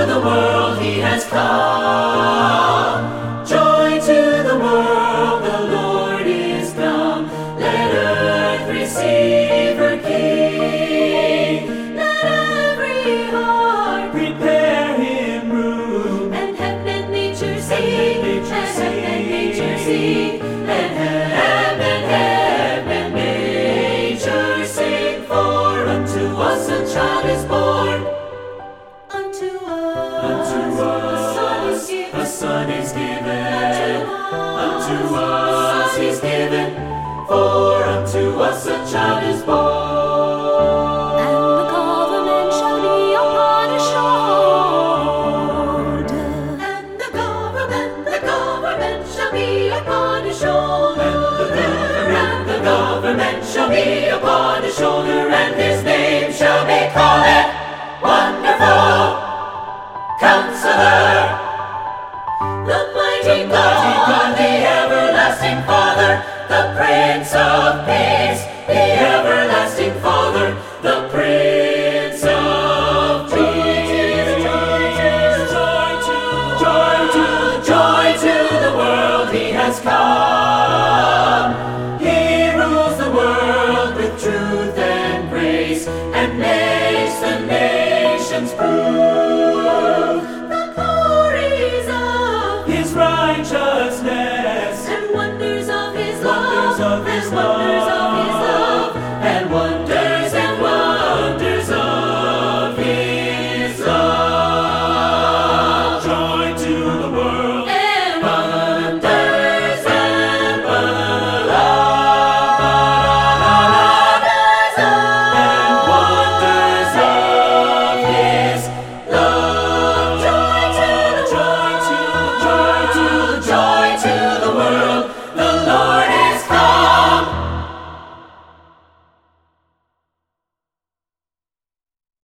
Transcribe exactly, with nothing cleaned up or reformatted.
the world he has come. Joy to the world, the Lord is come. Let earth receive her King. Let every heart Prepare him room, and heaven and nature sing, and heaven and nature sing, and heaven and nature sing. For unto us a child is born, unto us, unto us a son is given, unto us he's given. For unto us a child is born, and the government shall be upon his shoulder, and the government, the government shall be upon his shoulder, and the government shall be upon his shoulder, and his name shall be called Wonderful Counselor, the mighty God, the everlasting Father, the Prince of Peace, the everlasting Father, the Prince of Peace. Joy to, joy to, joy to the world he has come. He rules the world with truth and grace, and makes the nations prove the glories of his righteousness, and wonders of his wonders love, of his and wonders love. of